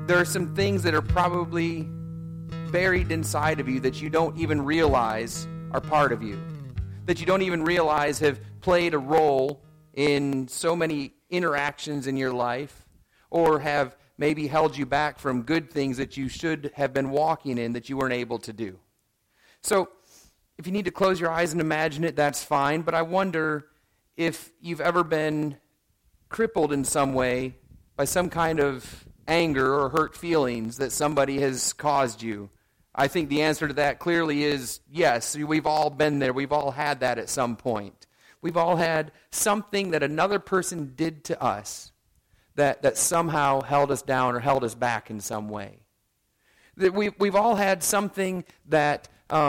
there are some things that are probably buried inside of you that you don't even realize are part of you, that you don't even realize have played a role in so many interactions in your life, or have maybe held you back from good things that you should have been walking in that you weren't able to do. So if you need to close your eyes and imagine it, that's fine, but I wonder if you've ever been crippled in some way by some kind of anger or hurt feelings that somebody has caused you. I think the answer to that clearly is yes. We've all been there. We've all had that at some point. We've all had something that another person did to us that somehow held us down or held us back in some way. That we've all had something that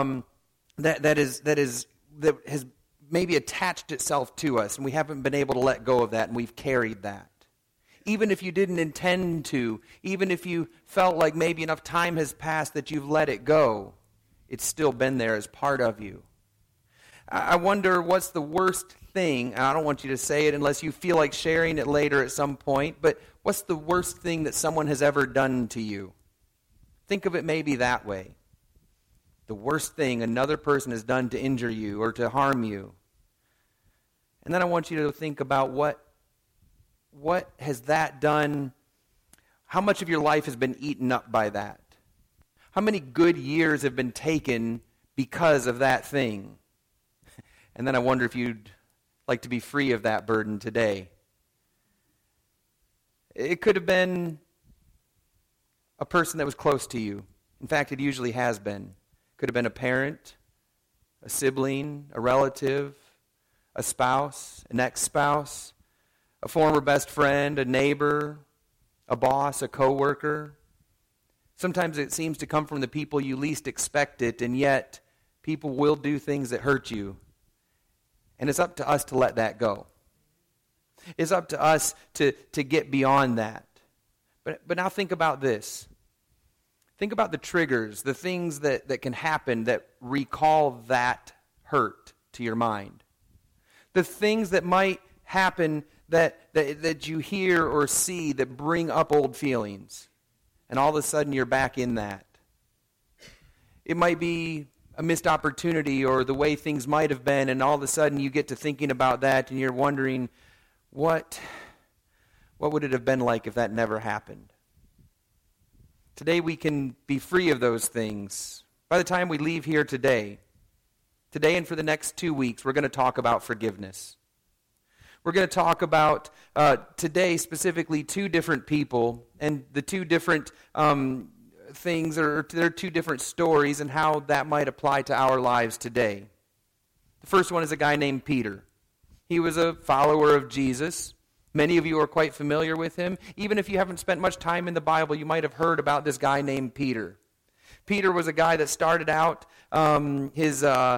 has maybe attached itself to us, and we haven't been able to let go of that, and we've carried that. Even if you didn't intend to, even if you felt like maybe enough time has passed that you've let it go, it's still been there as part of you. I wonder what's the worst thing, and I don't want you to say it unless you feel like sharing it later at some point, but what's the worst thing that someone has ever done to you? Think of it maybe that way. The worst thing another person has done to injure you or to harm you. And then I want you to think about what has that done, how much of your life has been eaten up by that? How many good years have been taken because of that thing? And then I wonder if you'd like to be free of that burden today. It could have been a person that was close to you. In fact, it usually has been. Could have been a parent, a sibling, a relative, a spouse, an ex-spouse, a former best friend, a neighbor, a boss, a coworker. Sometimes it seems to come from the people you least expect it, and yet people will do things that hurt you. And it's up to us to let that go. It's up to us to get beyond that. But now think about this. Think about the triggers, the things that can happen that recall that hurt to your mind. The things that might happen that you hear or see that bring up old feelings. And all of a sudden you're back in that. It might be a missed opportunity or the way things might have been, and all of a sudden you get to thinking about that and you're wondering, what would it have been like if that never happened? Today we can be free of those things. By the time we leave here today and for the next 2 weeks, we're going to talk about forgiveness. We're going to talk about, today specifically, two different people and the two different things, or there are two different stories and how that might apply to our lives today. The first one is a guy named Peter. He was a follower of Jesus. Many of you are quite familiar with him. Even if you haven't spent much time in the Bible, you might have heard about this guy named Peter. Peter was a guy that started out his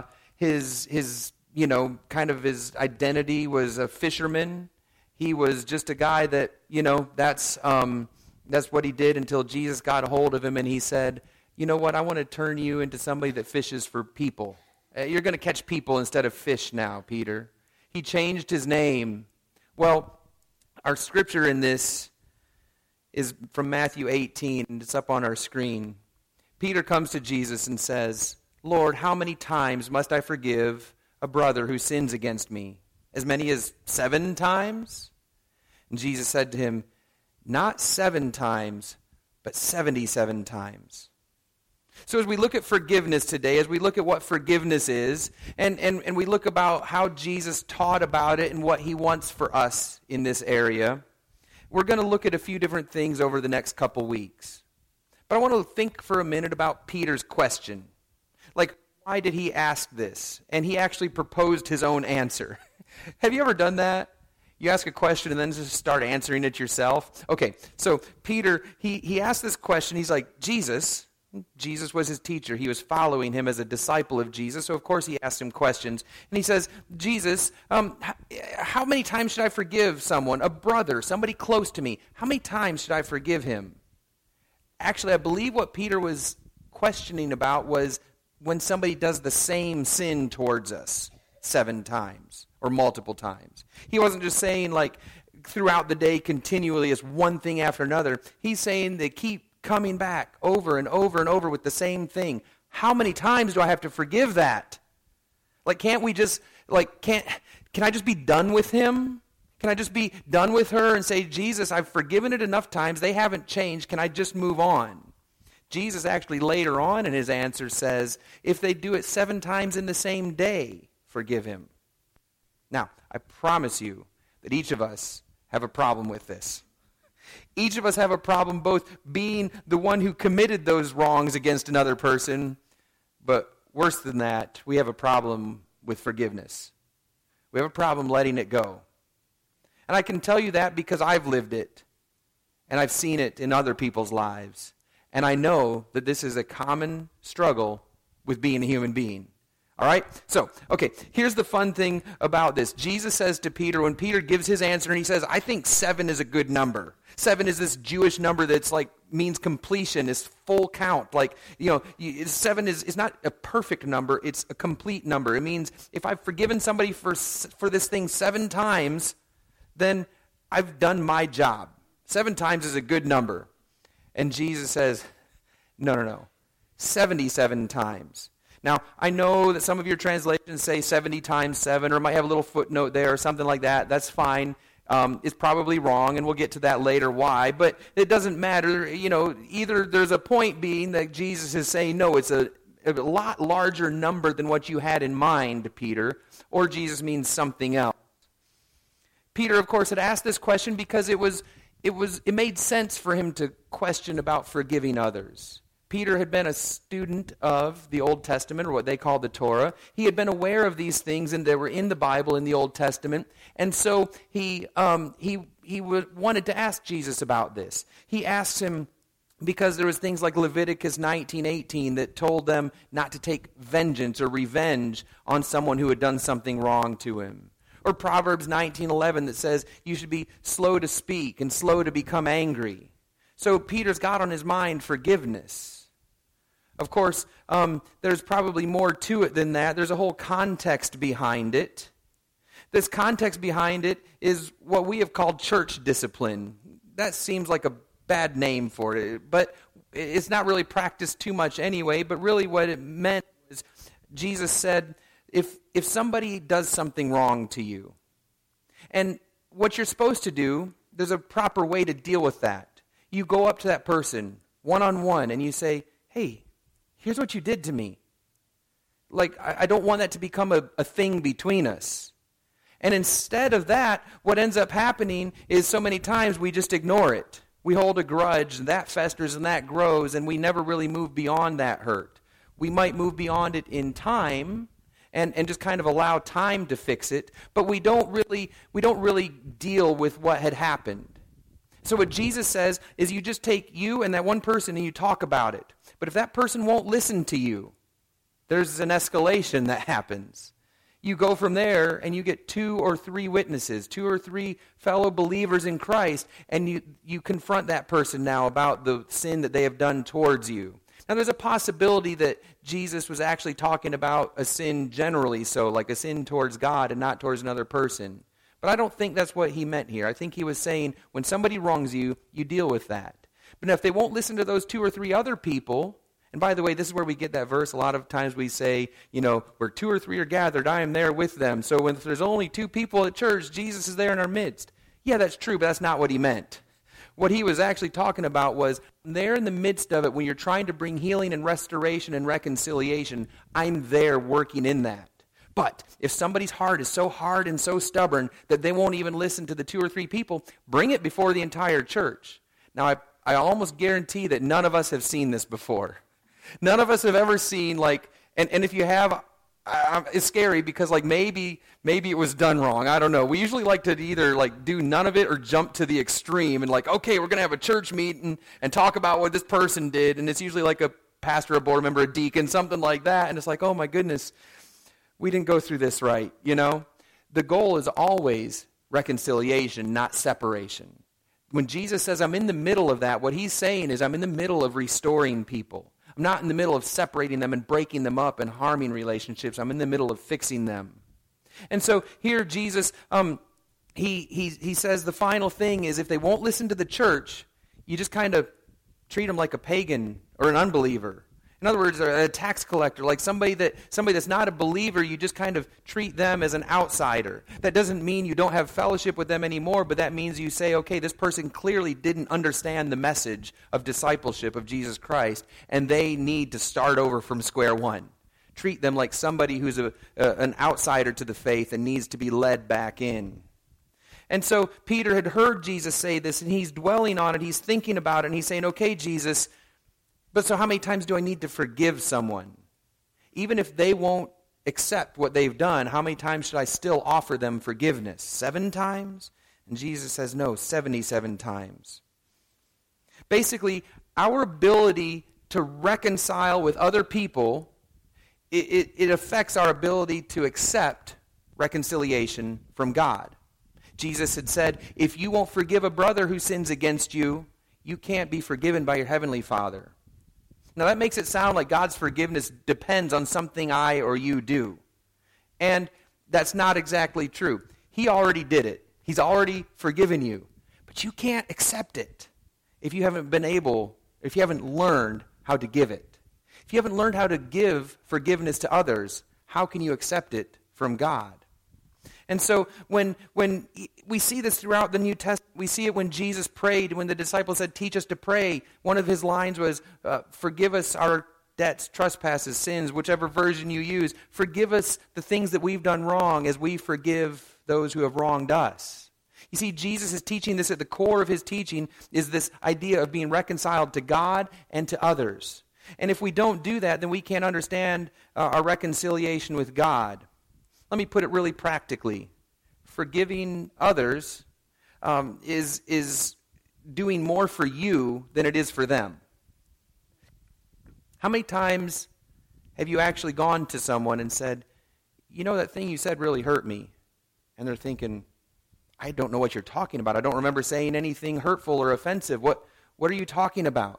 identity was a fisherman. He was just a guy that, that's what he did until Jesus got a hold of him and he said, you know what, I want to turn you into somebody that fishes for people. You're going to catch people instead of fish now, Peter. He changed his name. Well, our scripture in this is from Matthew 18, and it's up on our screen. Peter comes to Jesus and says, Lord, how many times must I forgive a brother who sins against me? As many as 7 times? And Jesus said to him, not 7 times, but 77 times. So as we look at forgiveness today, as we look at what forgiveness is, and we look about how Jesus taught about it and what he wants for us in this area, we're going to look at a few different things over the next couple weeks. But I want to think for a minute about Peter's question. Like, why did he ask this? And he actually proposed his own answer. Have you ever done that? You ask a question and then just start answering it yourself? Okay, so Peter, he asked this question. He's like, Jesus was his teacher. He was following him as a disciple of Jesus, so of course he asked him questions. And he says, Jesus, how many times should I forgive someone, a brother, somebody close to me? How many times should I forgive him? Actually, I believe what Peter was questioning about was when somebody does the same sin towards us 7 times or multiple times. He wasn't just saying like throughout the day continually as one thing after another. He's saying they keep coming back over and over and over with the same thing. How many times do I have to forgive that? Like, can't we just, like, can I just be done with him? Can I just be done with her and say, Jesus, I've forgiven it enough times. They haven't changed. Can I just move on? Jesus actually later on in his answer says, if they do it 7 times in the same day, forgive him. Now, I promise you that each of us have a problem with this. Each of us have a problem both being the one who committed those wrongs against another person, but worse than that, we have a problem with forgiveness. We have a problem letting it go. And I can tell you that because I've lived it, and I've seen it in other people's lives. And I know that this is a common struggle with being a human being. All right? So, okay, here's the fun thing about this. Jesus says to Peter, when Peter gives his answer, and he says, I think 7 is a good number. 7 is this Jewish number that's like, means completion, is full count. Like, 7 is not a perfect number, it's a complete number. It means if I've forgiven somebody for this thing 7 times, then I've done my job. 7 times is a good number. And Jesus says, no, 77 times. Now, I know that some of your translations say 70 times 7, or might have a little footnote there or something like that. That's fine. It's probably wrong, and we'll get to that later why. But it doesn't matter. Either there's a point being that Jesus is saying, no, it's a lot larger number than what you had in mind, Peter, or Jesus means something else. Peter, of course, had asked this question because it made sense for him to question about forgiving others. Peter had been a student of the Old Testament, or what they call the Torah. He had been aware of these things, and they were in the Bible in the Old Testament. And so he wanted to ask Jesus about this. He asked him because there was things like Leviticus 19:18 that told them not to take vengeance or revenge on someone who had done something wrong to him. Or Proverbs 19:11 that says you should be slow to speak and slow to become angry. So Peter's got on his mind forgiveness. Of course, there's probably more to it than that. There's a whole context behind it. This context behind it is what we have called church discipline. That seems like a bad name for it, but it's not really practiced too much anyway. But really what it meant is Jesus said, if somebody does something wrong to you, and what you're supposed to do, there's a proper way to deal with that. You go up to that person one-on-one and you say, hey, here's what you did to me. Like, I don't want that to become a thing between us. And instead of that, what ends up happening is so many times we just ignore it. We hold a grudge, and that festers and that grows, and we never really move beyond that hurt. We might move beyond it in time and just kind of allow time to fix it, but we don't really deal with what had happened. So what Jesus says is you just take you and that one person and you talk about it. But if that person won't listen to you, there's an escalation that happens. You go from there and you get 2 or 3 witnesses, 2 or 3 fellow believers in Christ, and you confront that person now about the sin that they have done towards you. Now there's a possibility that Jesus was actually talking about a sin generally, so like a sin towards God and not towards another person. But I don't think that's what he meant here. I think he was saying when somebody wrongs you, you deal with that. But if they won't listen to those 2 or 3 other people, and by the way, this is where we get that verse. A lot of times we say, where 2 or 3 are gathered, I am there with them. So when there's only 2 people at church, Jesus is there in our midst. Yeah, that's true, but that's not what he meant. What he was actually talking about was there in the midst of it, when you're trying to bring healing and restoration and reconciliation, I'm there working in that. But if somebody's heart is so hard and so stubborn that they won't even listen to the 2 or 3 people, bring it before the entire church. Now, I almost guarantee that none of us have seen this before. None of us have ever seen, and if you have, it's scary because, maybe it was done wrong. I don't know. We usually like to either, do none of it or jump to the extreme and, okay, we're going to have a church meeting and talk about what this person did, and it's usually like a pastor, a board member, a deacon, something like that, and it's like, oh, my goodness, we didn't go through this right, The goal is always reconciliation, not separation. When Jesus says, I'm in the middle of that, what he's saying is I'm in the middle of restoring people. I'm not in the middle of separating them and breaking them up and harming relationships. I'm in the middle of fixing them. And so here Jesus, he says the final thing is if they won't listen to the church, you just kind of treat them like a pagan or an unbeliever. In other words, a tax collector, like somebody that's not a believer, you just kind of treat them as an outsider. That doesn't mean you don't have fellowship with them anymore, but that means you say, okay, this person clearly didn't understand the message of discipleship of Jesus Christ, and they need to start over from square one. Treat them like somebody who's an outsider to the faith and needs to be led back in. And so Peter had heard Jesus say this, and he's dwelling on it, he's thinking about it, and he's saying, okay, Jesus, but so how many times do I need to forgive someone? Even if they won't accept what they've done, how many times should I still offer them forgiveness? 7 times? And Jesus says, no, 77 times. Basically, our ability to reconcile with other people, it affects our ability to accept reconciliation from God. Jesus had said, if you won't forgive a brother who sins against you, you can't be forgiven by your heavenly Father. Now that makes it sound like God's forgiveness depends on something I or you do. And that's not exactly true. He already did it. He's already forgiven you. But you can't accept it if you haven't learned how to give it. If you haven't learned how to give forgiveness to others, how can you accept it from God? And so when we see this throughout the New Testament, we see it when Jesus prayed, when the disciples said, teach us to pray. One of his lines was, forgive us our debts, trespasses, sins, whichever version you use. Forgive us the things that we've done wrong as we forgive those who have wronged us. You see, Jesus is teaching this at the core of his teaching is this idea of being reconciled to God and to others. And if we don't do that, then we can't understand our reconciliation with God. Let me put it really practically. Forgiving others is doing more for you than it is for them. How many times have you actually gone to someone and said, you know, that thing you said really hurt me? And they're thinking, I don't know what you're talking about. I don't remember saying anything hurtful or offensive. What are you talking about?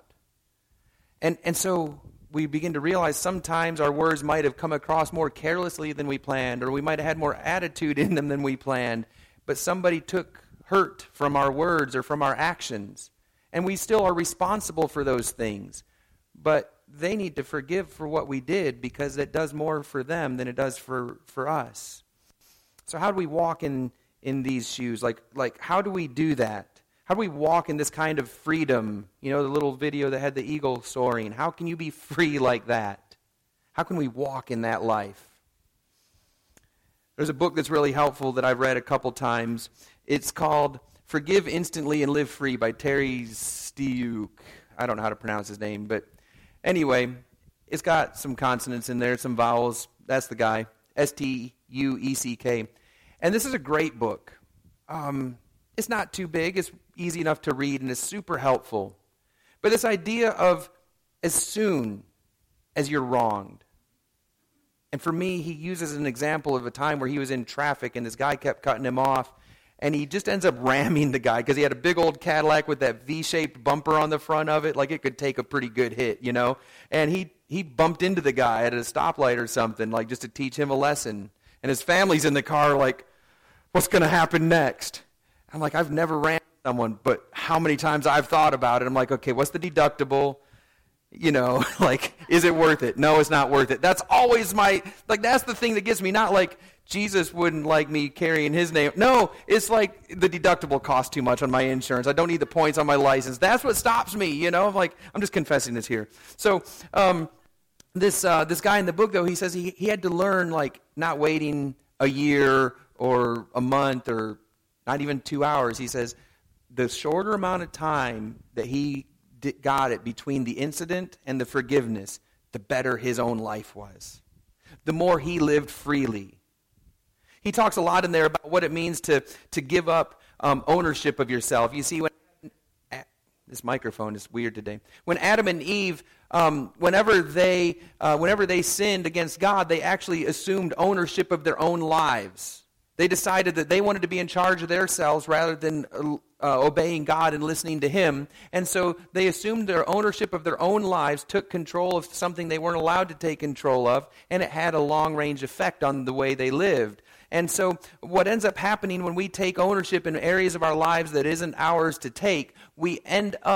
And so we begin to realize sometimes our words might have come across more carelessly than we planned, or we might have had more attitude in them than we planned, but somebody took hurt from our words or from our actions, and we still are responsible for those things. But they need to forgive for what we did because it does more for them than it does for us. So how do we walk in these shoes? Like how do we do that? How do we walk in this kind of freedom? You know, the little video that had the eagle soaring. How can you be free like that? How can we walk in that life? There's a book that's really helpful that I've read a couple times. It's called Forgive Instantly and Live Free by Terry Stiuk. I don't know how to pronounce his name, but anyway, it's got some consonants in there, some vowels. That's the guy, Stueck. And this is a great book. It's not too big. It's easy enough to read, and it's super helpful. But this idea of as soon as you're wronged. And for me, he uses an example of a time where he was in traffic, and this guy kept cutting him off, and he just ends up ramming the guy because he had a big old Cadillac with that V-shaped bumper on the front of it. Like it could take a pretty good hit, you know. And he bumped into the guy at a stoplight or something, like just to teach him a lesson. And his family's in the car like, what's going to happen next? I'm like, I've never ran someone, but how many times I've thought about it. I'm like, okay, what's the deductible? You know, like, is it worth it? No, it's not worth it. That's always that's the thing that gets me. Not like Jesus wouldn't like me carrying his name. No, it's like the deductible costs too much on my insurance. I don't need the points on my license. That's what stops me, you know. I'm just confessing this here. So this guy in the book, though, he says he had to learn, like, not waiting a year or a month or not even 2 hours. He says the shorter amount of time that he got it between the incident and the forgiveness, the better his own life was. The more he lived freely. He talks a lot in there about what it means to give up ownership of yourself. You see, this microphone is weird today. When Adam and Eve, whenever they sinned against God, they actually assumed ownership of their own lives. They decided that they wanted to be in charge of themselves rather than obeying God and listening to Him. And so they assumed their ownership of their own lives, took control of something they weren't allowed to take control of, and it had a long-range effect on the way they lived. And so what ends up happening when we take ownership in areas of our lives that isn't ours to take, we end up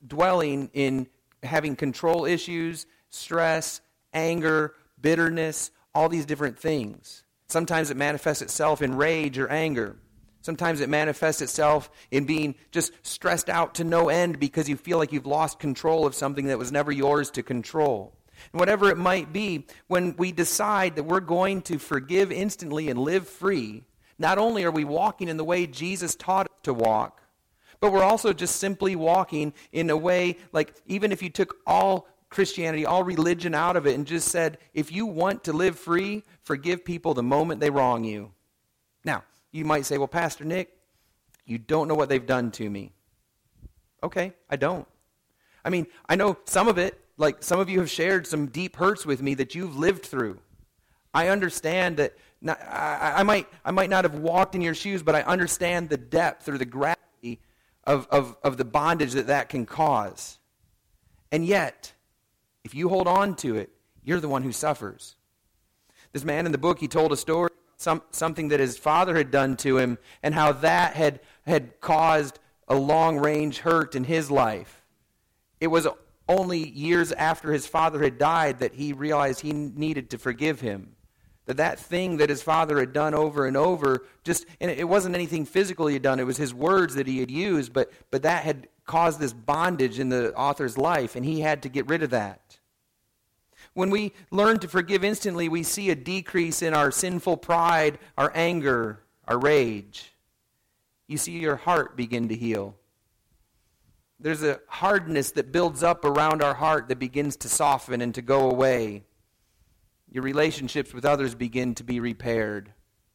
dwelling in having control issues, stress, anger, bitterness, all these different things. Sometimes it manifests itself in rage or anger. Sometimes it manifests itself in being just stressed out to no end because you feel like you've lost control of something that was never yours to control. And whatever it might be, when we decide that we're going to forgive instantly and live free, not only are we walking in the way Jesus taught us to walk, but we're also just simply walking in a way, like even if you took all Christianity, all religion out of it and just said, if you want to live free, forgive people the moment they wrong you. Now, you might say, well, Pastor Nick, you don't know what they've done to me. Okay, I don't. I mean, I know some of it, like some of you have shared some deep hurts with me that you've lived through. I understand that I might not have walked in your shoes, but I understand the depth or the gravity of the bondage that can cause. And yet, if you hold on to it, you're the one who suffers. This man in the book, he told a story, something that his father had done to him, and how that had caused a long-range hurt in his life. It was only years after his father had died that he realized he needed to forgive him. That thing that his father had done over and over, and it wasn't anything physical he had done, it was his words that he had used, but that had caused this bondage in the author's life, and he had to get rid of that. When we learn to forgive instantly, we see a decrease in our sinful pride, our anger, our rage. You see your heart begin to heal. There's a hardness that builds up around our heart that begins to soften and to go away. Your relationships with others begin to be repaired.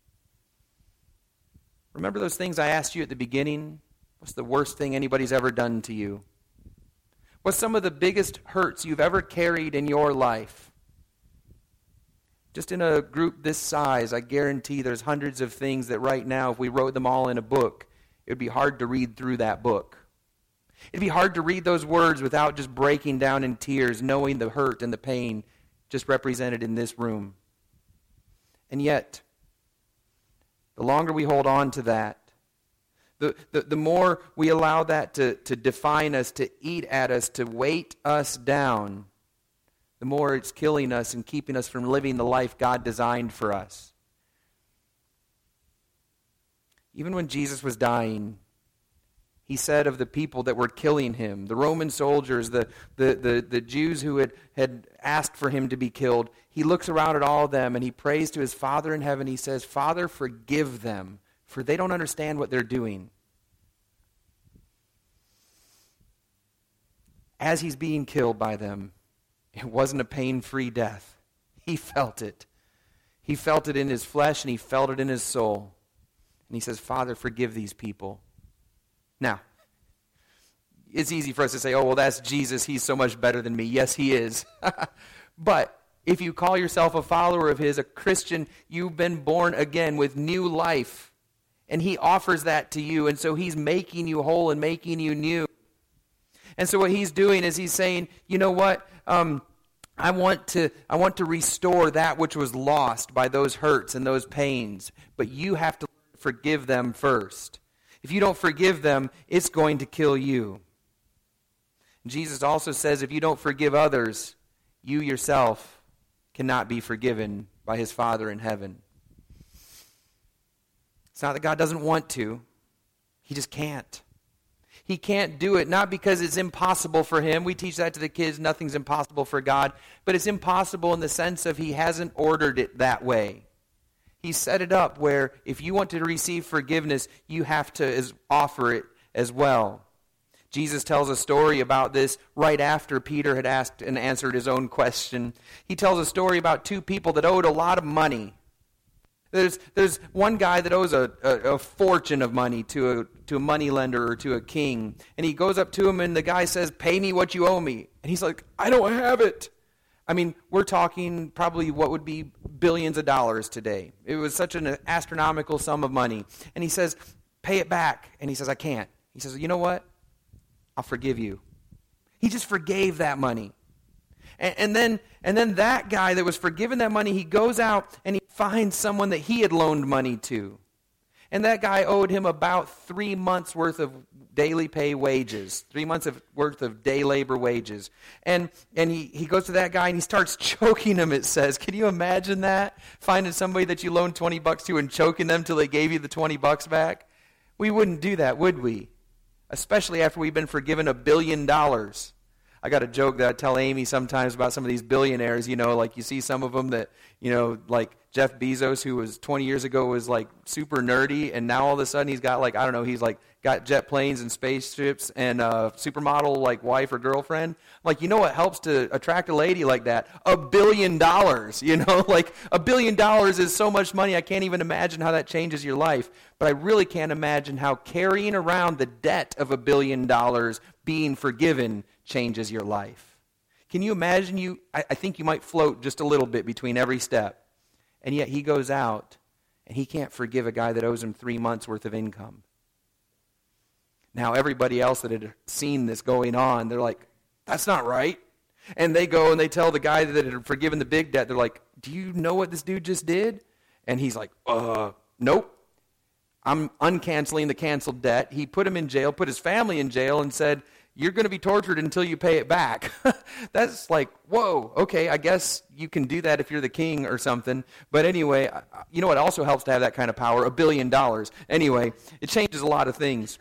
Remember those things I asked you at the beginning? What's the worst thing anybody's ever done to you? What's some of the biggest hurts you've ever carried in your life? Just in a group this size, I guarantee there's hundreds of things that right now, if we wrote them all in a book, it would be hard to read through that book. It'd be hard to read those words without just breaking down in tears, knowing the hurt and the pain just represented in this room. And yet, the longer we hold on to that, the more we allow that to define us, to eat at us, to weight us down, the more it's killing us and keeping us from living the life God designed for us. Even when Jesus was dying, he said of the people that were killing him, the Roman soldiers, the Jews who had asked for him to be killed, he looks around at all of them and he prays to his Father in heaven. He says, Father, forgive them, for they don't understand what they're doing. As he's being killed by them, it wasn't a pain-free death. He felt it. He felt it in his flesh and he felt it in his soul. And he says, Father, forgive these people. Now, it's easy for us to say, oh, well, that's Jesus. He's so much better than me. Yes, he is. But if you call yourself a follower of his, a Christian, you've been born again with new life. And he offers that to you. And so he's making you whole and making you new. And so what he's doing is he's saying, you know what? I want to restore that which was lost by those hurts and those pains. But you have to forgive them first. If you don't forgive them, it's going to kill you. Jesus also says if you don't forgive others, you yourself cannot be forgiven by his Father in heaven. It's not that God doesn't want to. He just can't. He can't do it, not because it's impossible for him. We teach that to the kids, nothing's impossible for God. But it's impossible in the sense of he hasn't ordered it that way. He set it up where if you want to receive forgiveness, you have to offer it as well. Jesus tells a story about this right after Peter had asked and answered his own question. He tells a story about two people that owed a lot of money. There's one guy that owes a fortune of money to a money lender or to a king. And he goes up to him and the guy says, pay me what you owe me. And he's like, I don't have it. I mean, we're talking probably what would be billions of dollars today. It was such an astronomical sum of money. And he says, pay it back. And he says, I can't. He says, you know what? I'll forgive you. He just forgave that money. And then that guy that was forgiven that money, he goes out and he finds someone that he had loaned money to. And that guy owed him about 3 months' worth of daily pay wages, 3 months worth of day labor wages. And he goes to that guy and he starts choking him, it says. Can you imagine that? Finding somebody that you loaned $20 to and choking them till they gave you the $20 back? We wouldn't do that, would we? Especially after we've been forgiven $1 billion. I got a joke that I tell Amy sometimes about some of these billionaires, like you see some of them that, like Jeff Bezos, who was 20 years ago was like super nerdy, and now all of a sudden he's got he's like got jet planes and spaceships and a supermodel like wife or girlfriend. Like, what helps to attract a lady like that? $1 billion, like $1 billion is so much money. I can't even imagine how that changes your life. But I really can't imagine how carrying around the debt of $1 billion being forgiven changes your life. Can you imagine I think you might float just a little bit between every step. And yet he goes out and he can't forgive a guy that owes him 3 months worth of income. Now everybody else that had seen this going on, they're like, that's not right. And they go and they tell the guy that had forgiven the big debt, they're like, do you know what this dude just did? And he's like, nope. I'm uncanceling the canceled debt. He put him in jail, put his family in jail, and said, you're going to be tortured until you pay it back. That's like, whoa, okay, I guess you can do that if you're the king or something. But anyway, you know what also helps to have that kind of power? $1 billion. Anyway, it changes a lot of things.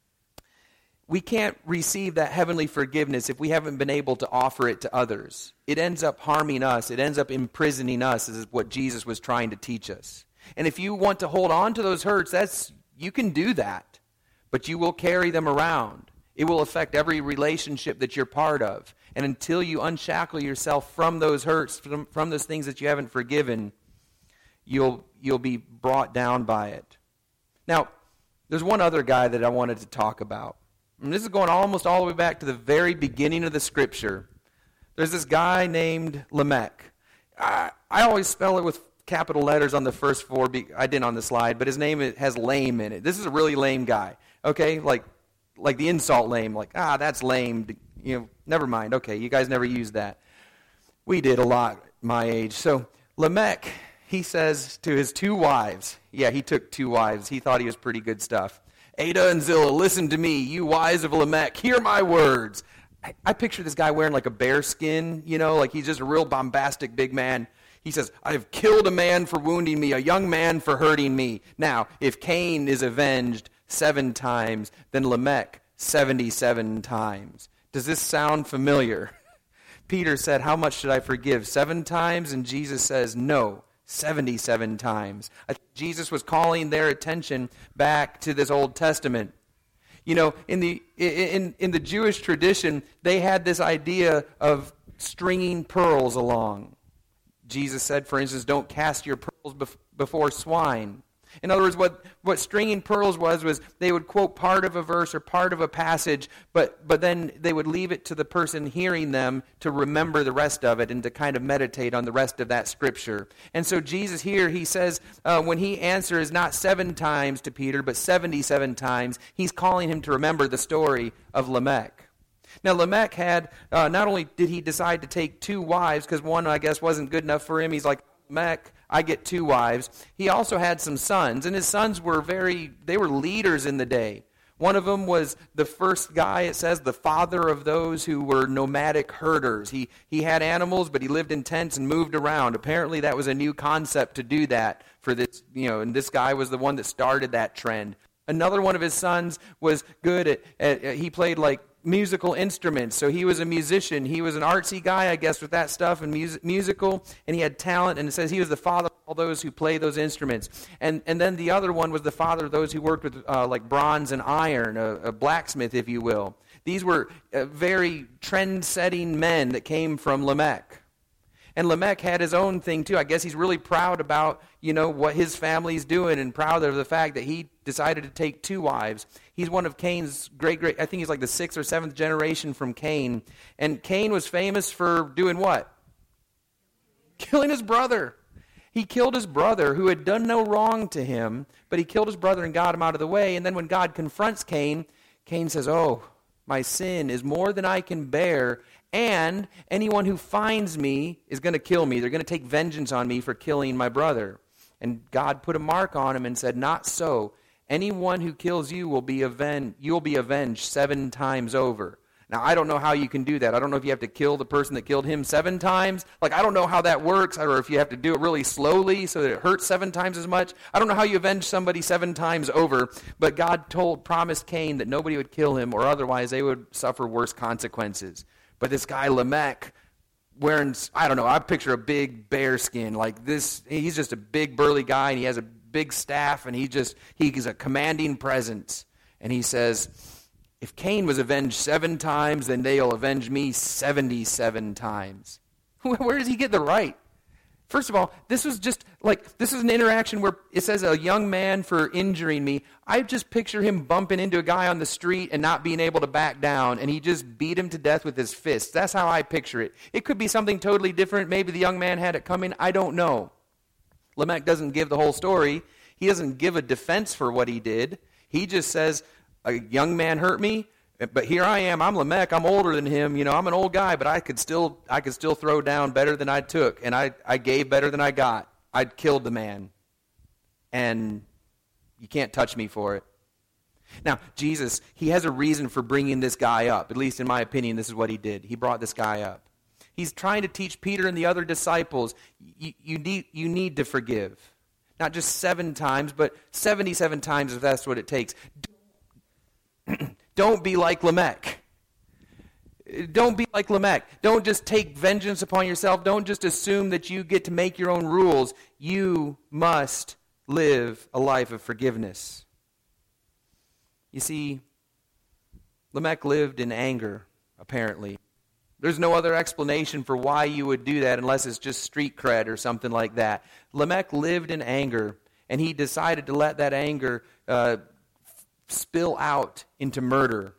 We can't receive that heavenly forgiveness if we haven't been able to offer it to others. It ends up harming us. It ends up imprisoning us, is what Jesus was trying to teach us. And if you want to hold on to those hurts, you can do that. But you will carry them around. It will affect every relationship that you're part of. And until you unshackle yourself from those hurts, from those things that you haven't forgiven, you'll be brought down by it. Now, there's one other guy that I wanted to talk about. And this is going almost all the way back to the very beginning of the Scripture. There's this guy named Lamech. I always spell it with capital letters on the first four. I didn't on the slide, but his name has lame in it. This is a really lame guy. Okay, like the insult lame, that's lame. Never mind. Okay, you guys never used that. We did a lot my age. So Lamech, he says to his 2 wives, he took 2 wives. He thought he was pretty good stuff. Ada and Zillah, listen to me, you wives of Lamech, hear my words. I picture this guy wearing like a bear skin, like he's just a real bombastic big man. He says, I have killed a man for wounding me, a young man for hurting me. Now, if Cain is avenged 7 times, then Lamech 77 times. Does this sound familiar? Peter said, how much should I forgive? 7 times? And Jesus says, no, 77 times. Jesus was calling their attention back to this Old Testament. In the Jewish tradition, they had this idea of stringing pearls along. Jesus said, for instance, don't cast your pearls before swine. In other words, what stringing pearls was they would quote part of a verse or part of a passage, but then they would leave it to the person hearing them to remember the rest of it and to kind of meditate on the rest of that scripture. And so Jesus here, he says, when he answers not 7 times to Peter, but 77 times, he's calling him to remember the story of Lamech. Now, Lamech had, not only did he decide to take 2 wives, because one, I guess, wasn't good enough for him. He's like, Lamech, I get 2 wives. He also had some sons, and his sons were they were leaders in the day. One of them was the first guy, it says, the father of those who were nomadic herders. He had animals, but he lived in tents and moved around. Apparently, that was a new concept to do that for this, and this guy was the one that started that trend. Another one of his sons was good at he played like musical instruments. So he was a musician. He was an artsy guy, I guess, with that stuff and musical, and he had talent, and it says he was the father of all those who play those instruments. And then the other one was the father of those who worked with like bronze and iron, a blacksmith, if you will. These were very trend-setting men that came from Lamech. And Lamech had his own thing too. I guess he's really proud about, what his family's doing and proud of the fact that he decided to take 2 wives. He's one of Cain's great, I think he's like the 6th or 7th generation from Cain. And Cain was famous for doing what? Killing his brother. He killed his brother who had done no wrong to him, but he killed his brother and got him out of the way. And then when God confronts Cain, Cain says, oh, my sin is more than I can bear, and anyone who finds me is going to kill me. They're going to take vengeance on me for killing my brother. And God put a mark on him and said, not so. Anyone who kills you will be you'll be avenged 7 times over. Now, I don't know how you can do that. I don't know if you have to kill the person that killed him 7 times. Like, I don't know how that works, or if you have to do it really slowly so that it hurts 7 times as much. I don't know how you avenge somebody 7 times over, but God promised Cain that nobody would kill him, or otherwise they would suffer worse consequences. But this guy, Lamech, wearing, I don't know, I picture a big bear skin like this. He's just a big burly guy, and he has a big staff, and he's a commanding presence. And he says, if Cain was avenged 7 times, then they'll avenge me 77 times. Where does he get the right? First of all, this is an interaction where it says a young man for injuring me. I just picture him bumping into a guy on the street and not being able to back down, and he just beat him to death with his fists. That's how I picture it. It could be something totally different. Maybe the young man had it coming. I don't know. Lamech doesn't give the whole story. He doesn't give a defense for what he did. He just says, a young man hurt me, but here I am. I'm Lamech. I'm older than him. I'm an old guy, but I could still throw down better than I took, and I gave better than I got. I'd killed the man, and you can't touch me for it. Now, Jesus, he has a reason for bringing this guy up. At least in my opinion, this is what he did. He brought this guy up. He's trying to teach Peter and the other disciples, you need to forgive. Not just 7 times, but 77 times if that's what it takes. Don't be like Lamech. Don't be like Lamech. Don't just take vengeance upon yourself. Don't just assume that you get to make your own rules. You must live a life of forgiveness. You see, Lamech lived in anger, apparently. There's no other explanation for why you would do that unless it's just street cred or something like that. Lamech lived in anger, and he decided to let that anger spill out into murder.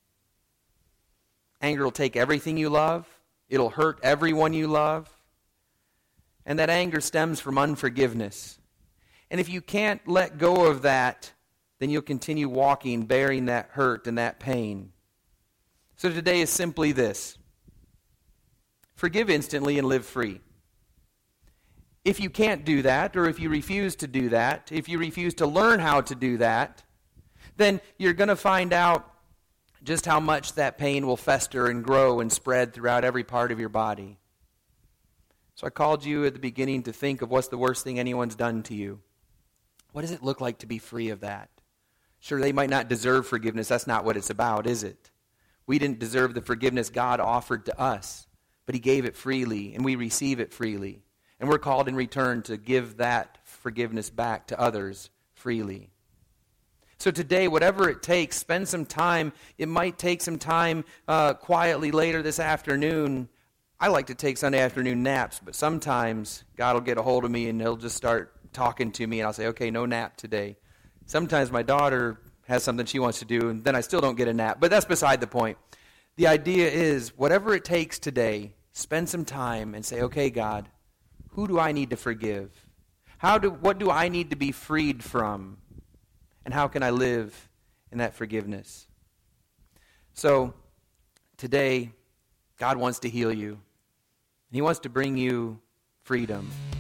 Anger will take everything you love. It'll hurt everyone you love. And that anger stems from unforgiveness. And if you can't let go of that, then you'll continue walking, bearing that hurt and that pain. So today is simply this. Forgive instantly and live free. If you can't do that, or if you refuse to do that, if you refuse to learn how to do that, then you're going to find out just how much that pain will fester and grow and spread throughout every part of your body. So I called you at the beginning to think of what's the worst thing anyone's done to you. What does it look like to be free of that? Sure, they might not deserve forgiveness. That's not what it's about, is it? We didn't deserve the forgiveness God offered to us, but he gave it freely, and we receive it freely. And we're called in return to give that forgiveness back to others freely. So today, whatever it takes, spend some time. It might take some time quietly later this afternoon. I like to take Sunday afternoon naps, but sometimes God will get a hold of me and he'll just start talking to me, and I'll say, okay, no nap today. Sometimes my daughter has something she wants to do, and then I still don't get a nap. But that's beside the point. The idea is, whatever it takes today, spend some time and say, okay, God, who do I need to forgive? What do I need to be freed from? And how can I live in that forgiveness? So, today, God wants to heal you. And he wants to bring you freedom.